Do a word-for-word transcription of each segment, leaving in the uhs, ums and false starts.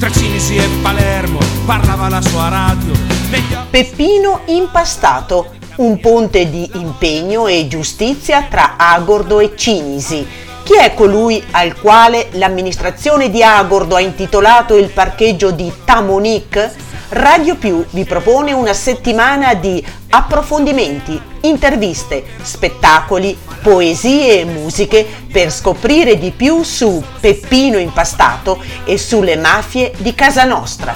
tra Cinisi e Palermo parlava la sua radio. Peppino Impastato, un ponte di impegno e giustizia tra Agordo e Cinisi. Chi è colui al quale l'amministrazione di Agordo ha intitolato il parcheggio di Tamonic? Radio Più vi propone una settimana di approfondimenti, interviste, spettacoli, poesie e musiche per scoprire di più su Peppino Impastato e sulle mafie di casa nostra.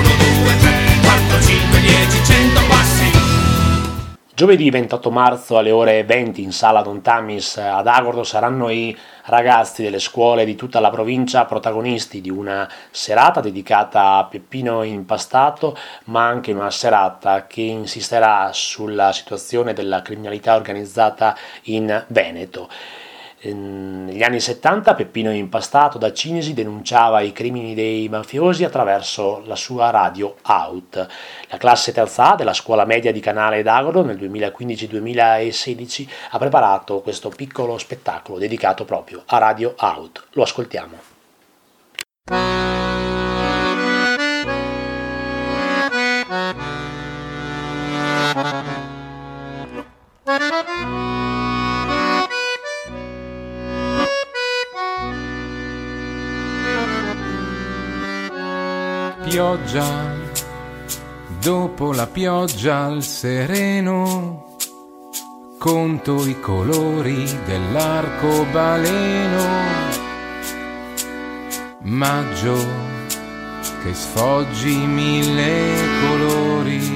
Giovedì ventotto marzo alle ore venti in sala Don Tamis ad Agordo saranno i ragazzi delle scuole di tutta la provincia protagonisti di una serata dedicata a Peppino Impastato, ma anche una serata che insisterà sulla situazione della criminalità organizzata in Veneto. Negli anni settanta Peppino Impastato da Cinisi denunciava i crimini dei mafiosi attraverso la sua radio Out. La classe terza A della scuola media di Canale d'Agordo nel duemilaquindici duemilasedici ha preparato questo piccolo spettacolo dedicato proprio a Radio Out. Lo ascoltiamo. Pioggia, dopo la pioggia il sereno, conto i colori dell'arcobaleno. Maggio, che sfoggi mille colori,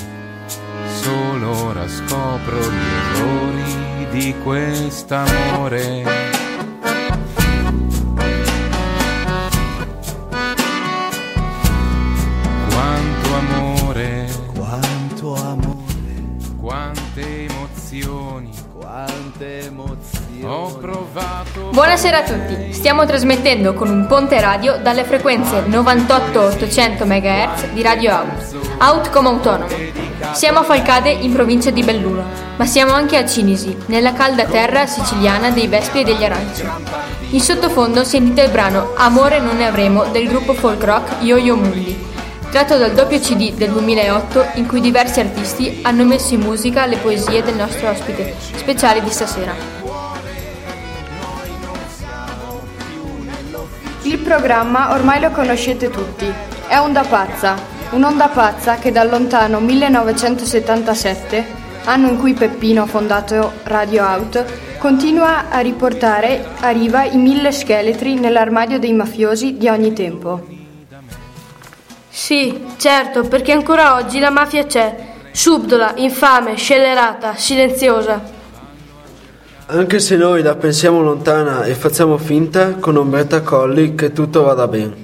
solo ora scopro gli errori di quest'amore. Ho provato. Buonasera a tutti, stiamo trasmettendo con un ponte radio dalle frequenze novantotto ottocento megahertz di Radio Out, Out come autonomo. Siamo a Falcade in provincia di Belluno, ma siamo anche a Cinisi, nella calda terra siciliana dei Vespi e degli Aranci. In sottofondo sentite il brano Amore non ne avremo del gruppo folk rock Yo-Yo Mundi, tratto dal doppio C D del duemilaotto in cui diversi artisti hanno messo in musica le poesie del nostro ospite speciale di stasera. Il programma ormai lo conoscete tutti, è Onda Pazza, un'onda pazza che dal lontano millenovecentosettantasette, anno in cui Peppino ha fondato Radio Out, continua a riportare a riva i mille scheletri nell'armadio dei mafiosi di ogni tempo. Sì, certo, perché ancora oggi la mafia c'è, subdola, infame, scellerata, silenziosa. Anche se noi la pensiamo lontana e facciamo finta con Ombretta Colli che tutto vada bene.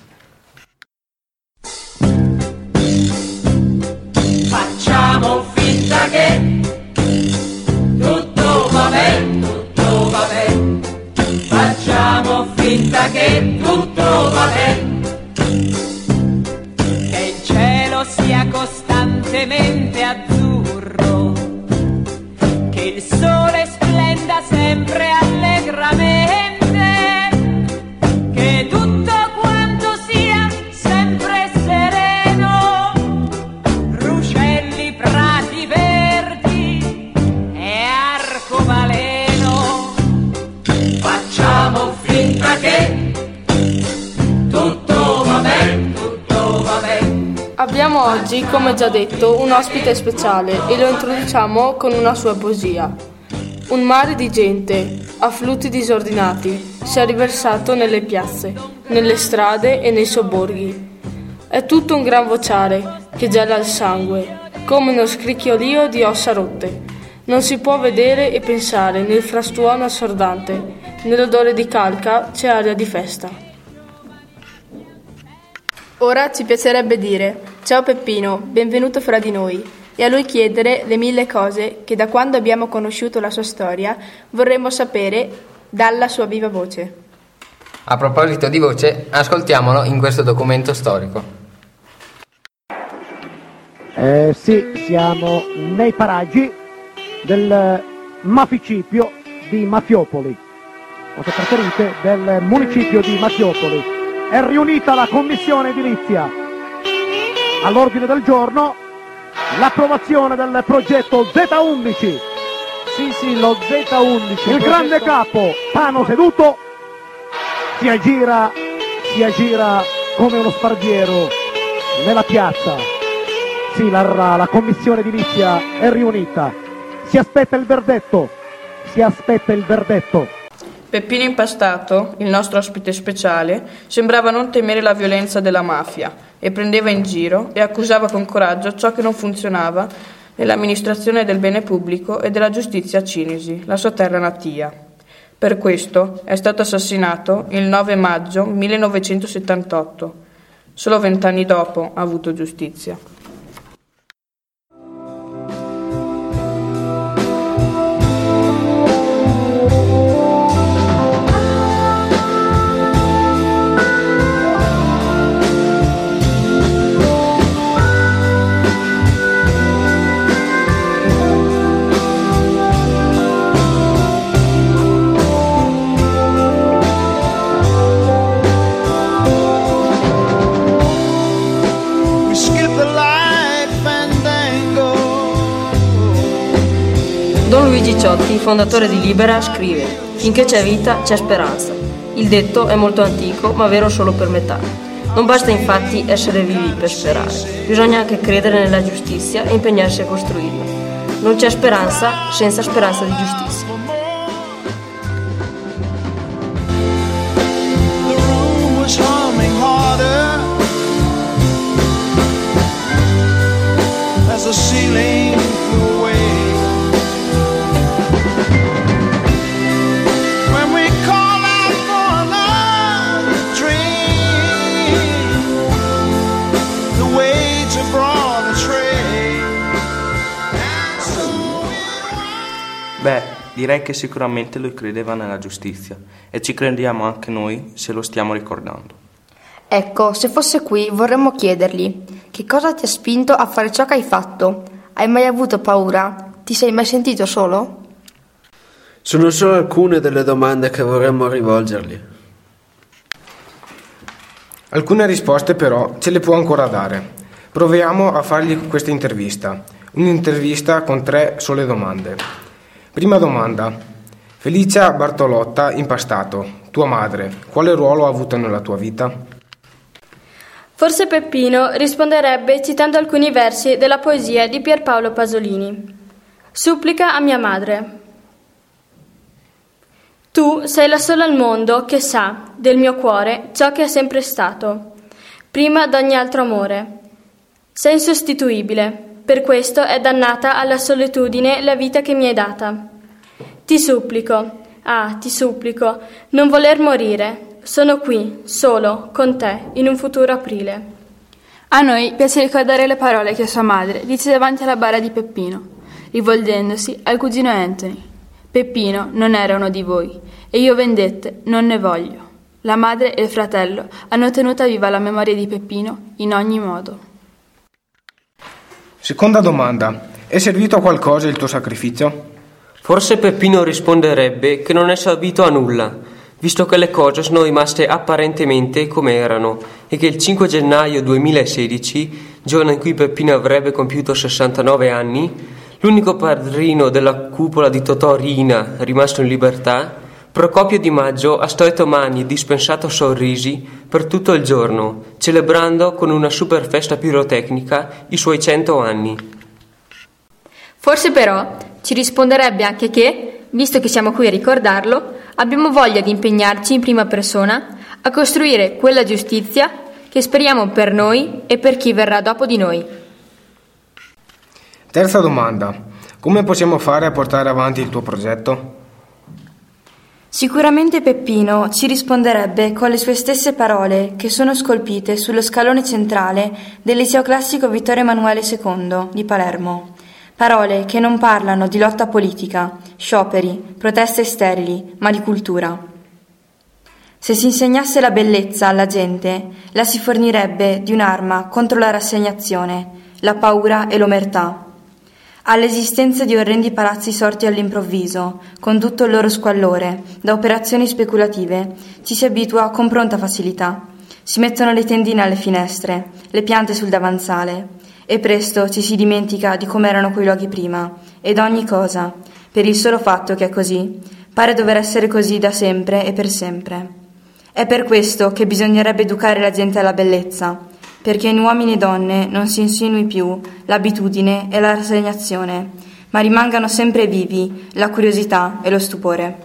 Facciamo finta che tutto va bene, tutto va bene. Facciamo finta che tutto va bene. Che il cielo sia costantemente azzurro, che il sole splenda sempre allegramente, che tutto quanto sia sempre sereno, ruscelli, prati verdi e arcobaleno. Facciamo finta che tutto va bene, tutto va bene. Abbiamo oggi, come già detto, un ospite speciale e lo introduciamo con una sua poesia. Un mare di gente, afflutti disordinati, si è riversato nelle piazze, nelle strade e nei sobborghi. È tutto un gran vociare che gela il sangue, come uno scricchiolio di ossa rotte. Non si può vedere e pensare nel frastuono assordante, nell'odore di calca c'è aria di festa. Ora ci piacerebbe dire: ciao Peppino, benvenuto fra di noi, e a lui chiedere le mille cose che da quando abbiamo conosciuto la sua storia vorremmo sapere dalla sua viva voce. A proposito di voce, ascoltiamolo in questo documento storico. Eh, sì, siamo nei paraggi del maficipio di Mafiopoli, o se preferite del municipio di Mafiopoli, è riunita la commissione edilizia. All'ordine del giorno l'approvazione del progetto Z undici. Sì, sì, lo Z undici. Il grande capo, Pano seduto, si aggira, si aggira come uno sparviero nella piazza. Sì, la, la commissione edilizia è riunita. Si aspetta il verdetto. Si aspetta il verdetto. Peppino Impastato, il nostro ospite speciale, sembrava non temere la violenza della mafia e prendeva in giro e accusava con coraggio ciò che non funzionava nell'amministrazione del bene pubblico e della giustizia a Cinisi, la sua terra natia. Per questo è stato assassinato il nove maggio millenovecentosettantotto. Solo vent'anni dopo ha avuto giustizia. Don Luigi Ciotti, fondatore di Libera, scrive: finché c'è vita c'è speranza. Il detto è molto antico, ma vero solo per metà. Non basta infatti essere vivi per sperare, bisogna anche credere nella giustizia e impegnarsi a costruirla. Non c'è speranza senza speranza di giustizia. Beh, direi che sicuramente lui credeva nella giustizia e ci crediamo anche noi se lo stiamo ricordando. Ecco, se fosse qui vorremmo chiedergli: che cosa ti ha spinto a fare ciò che hai fatto? Hai mai avuto paura? Ti sei mai sentito solo? Sono solo alcune delle domande che vorremmo rivolgergli. Alcune risposte però ce le può ancora dare. Proviamo a fargli questa intervista. Un'intervista con tre sole domande. Prima domanda. Felicia Bartolotta Impastato, tua madre, quale ruolo ha avuto nella tua vita? Forse Peppino risponderebbe citando alcuni versi della poesia di Pierpaolo Pasolini. Supplica a mia madre. Tu sei la sola al mondo che sa del mio cuore ciò che è sempre stato, prima d'ogni altro amore. Sei insostituibile. Per questo è dannata alla solitudine la vita che mi hai data. Ti supplico, ah, ti supplico, non voler morire. Sono qui, solo, con te, in un futuro aprile. A noi piace ricordare le parole che sua madre dice davanti alla bara di Peppino, rivolgendosi al cugino Anthony. Peppino non era uno di voi, e io vendette non ne voglio. La madre e il fratello hanno tenuta viva la memoria di Peppino in ogni modo. Seconda domanda. È servito a qualcosa il tuo sacrificio? Forse Peppino risponderebbe che non è servito a nulla, visto che le cose sono rimaste apparentemente come erano e che il cinque gennaio duemilasedici, giorno in cui Peppino avrebbe compiuto sessantanove anni, l'unico padrino della cupola di Totò Riina rimasto in libertà, Procopio Di Maggio ha stretto mani e dispensato sorrisi per tutto il giorno, celebrando con una super festa pirotecnica i suoi cento anni. Forse però ci risponderebbe anche che, visto che siamo qui a ricordarlo, abbiamo voglia di impegnarci in prima persona a costruire quella giustizia che speriamo per noi e per chi verrà dopo di noi. Terza domanda. Come possiamo fare a portare avanti il tuo progetto? Sicuramente Peppino ci risponderebbe con le sue stesse parole che sono scolpite sullo scalone centrale del liceo classico Vittorio Emanuele secondo di Palermo. Parole che non parlano di lotta politica, scioperi, proteste sterili, ma di cultura. Se si insegnasse la bellezza alla gente, la si fornirebbe di un'arma contro la rassegnazione, la paura e l'omertà. All'esistenza di orrendi palazzi sorti all'improvviso, con tutto il loro squallore, da operazioni speculative, ci si abitua con pronta facilità. Si mettono le tendine alle finestre, le piante sul davanzale, e presto ci si dimentica di come erano quei luoghi prima, e da ogni cosa, per il solo fatto che è così, pare dover essere così da sempre e per sempre. È per questo che bisognerebbe educare la gente alla bellezza, perché in uomini e donne non si insinui più l'abitudine e la rassegnazione, ma rimangano sempre vivi la curiosità e lo stupore.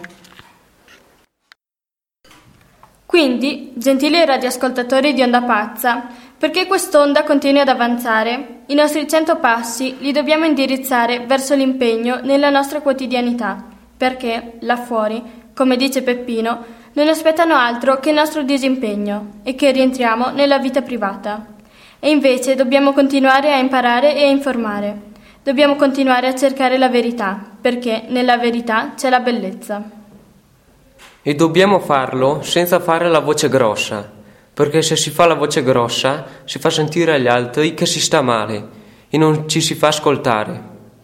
Quindi, gentili radioascoltatori di Onda Pazza, perché quest'onda continui ad avanzare, i nostri cento passi li dobbiamo indirizzare verso l'impegno nella nostra quotidianità, perché, là fuori, come dice Peppino, non aspettano altro che il nostro disimpegno e che rientriamo nella vita privata. E invece dobbiamo continuare a imparare e a informare. Dobbiamo continuare a cercare la verità, perché nella verità c'è la bellezza. E dobbiamo farlo senza fare la voce grossa, perché se si fa la voce grossa si fa sentire agli altri che si sta male e non ci si fa ascoltare.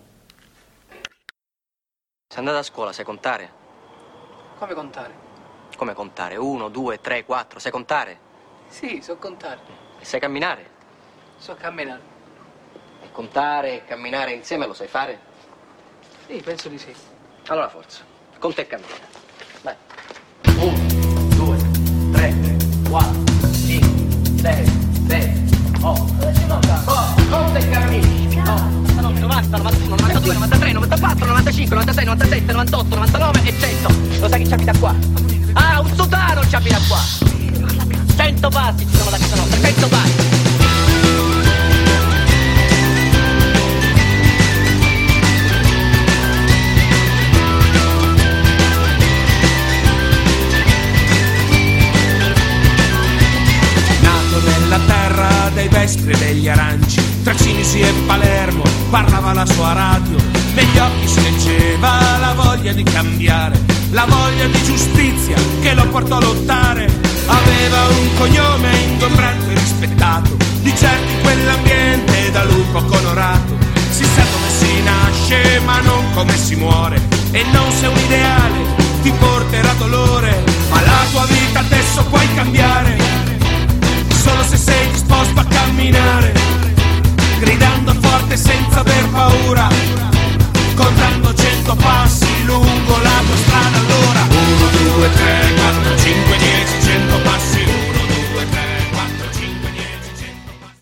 Sei andata a scuola, sai contare? Come contare? Come contare? Uno, due, tre, quattro, sai contare? Sì, so contare. E sai camminare? So camminare. E contare e camminare insieme lo sai fare? Sì, penso di sì. Allora forza, conta e cammina. Vai. Uno, due, tre, quattro, cinque, sei, sette, otto, nove, conta e cammina. novanta, novantuno, novantadue, novantatré, novantaquattro, novantacinque, novantasei, novantasette, novantotto, novantanove e cento. Lo sai chi ci abita qua? Ah, un sudano ci abita qua. Cento passi ci sono da casa nostra, cento passi. Nella terra dei vespri e degli aranci, tra Cinisi e Palermo parlava la sua radio. Negli occhi si leggeva la voglia di cambiare, la voglia di giustizia che lo portò a lottare. Aveva un cognome ingombrante e rispettato, di certo in quell'ambiente da lui poco onorato. Si sa come si nasce ma non come si muore, e non se un ideale ti porterà dolore, ma la tua vita adesso puoi cambiare solo se sei disposto a camminare, gridando forte senza aver paura.